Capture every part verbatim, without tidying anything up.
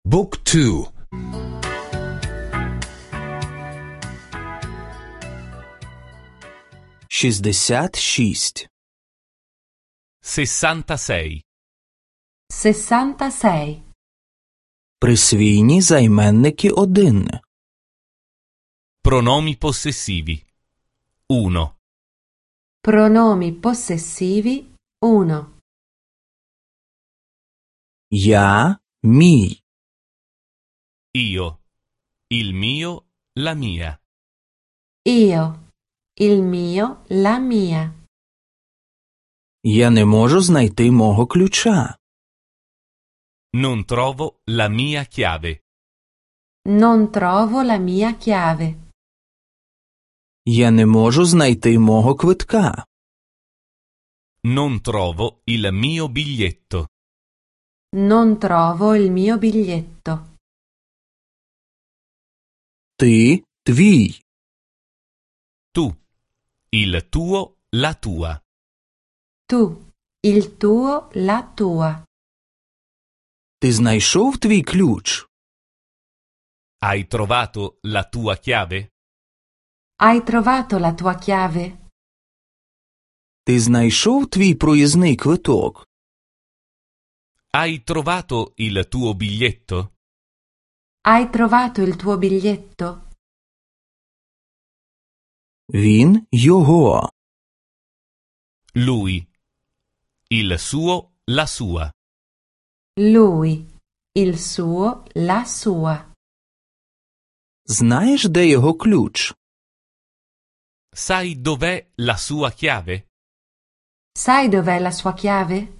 Book two. шістдесят шість. sessantasei. sessantasei. Присвійні займенники одинне. Pronomi possessivi. uno. Pronomi possessivi uno. Я, мій. Io. Il mio. La mia. Io, il mio, la mia. Я не можу знайти мого ключа. Non trovo la mia chiave. Non trovo la mia chiave. Я не можу знайти мого квитка. Non trovo il mio biglietto. Non trovo il mio biglietto. Ти, твій. Tu. Il tuo. La tua. Tu, il tuo, la tua. Ти знайшов твій ключ? Hai trovato la tua chiave? Hai trovato la tua chiave? Ти знайшов твій проїзний квиток? Hai trovato il tuo biglietto? Hai trovato il tuo biglietto? Він, його. Lui. Il suo. La sua. Lui, il suo, la sua. Знаєш, де його ключ? Sai dov'è la sua chiave? Sai dov'è la sua chiave?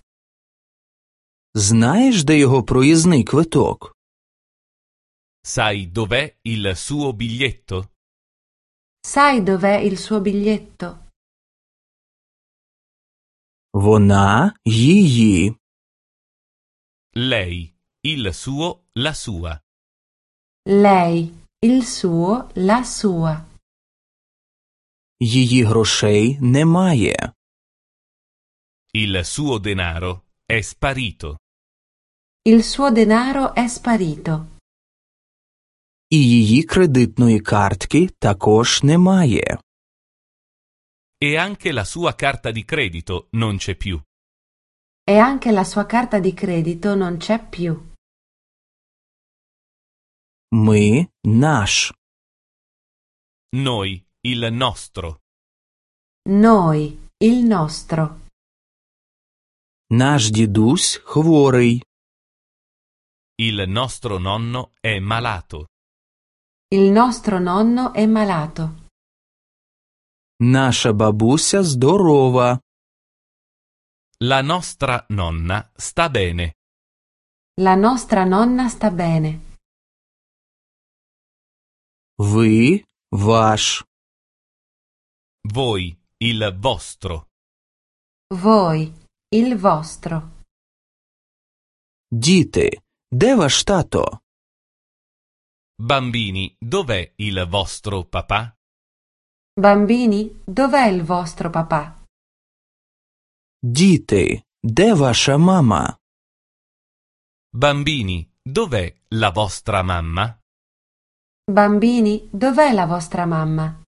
Знаєш, де його проїзний квиток? Sai dov'è il suo biglietto? Sai dov'è il suo biglietto? Вона, її. Lei. Il suo. La sua. Lei, il suo, la sua. Її грошей немає. Il suo denaro è sparito. Il suo denaro è sparito. І її кредитної картки також немає. E anche la sua carta di credito non c'è più. E anche la sua carta di credito non c'è più. Ми, наш. Noi. Il nostro. Noi, il nostro. Наш дідусь хворий. Il nostro nonno è malato. Il nostro nonno è malato. Наша бабуся здорова. La nostra nonna sta bene. La nostra nonna sta bene. Ви, ваш. Voi. Il vostro. Voi, il vostro. Діти, де ваш тато? Bambini, dov'è il vostro papà? Bambini, dov'è il vostro papà? Діти, де ваша мама? Bambini, dov'è la vostra mamma? Bambini, dov'è la vostra mamma?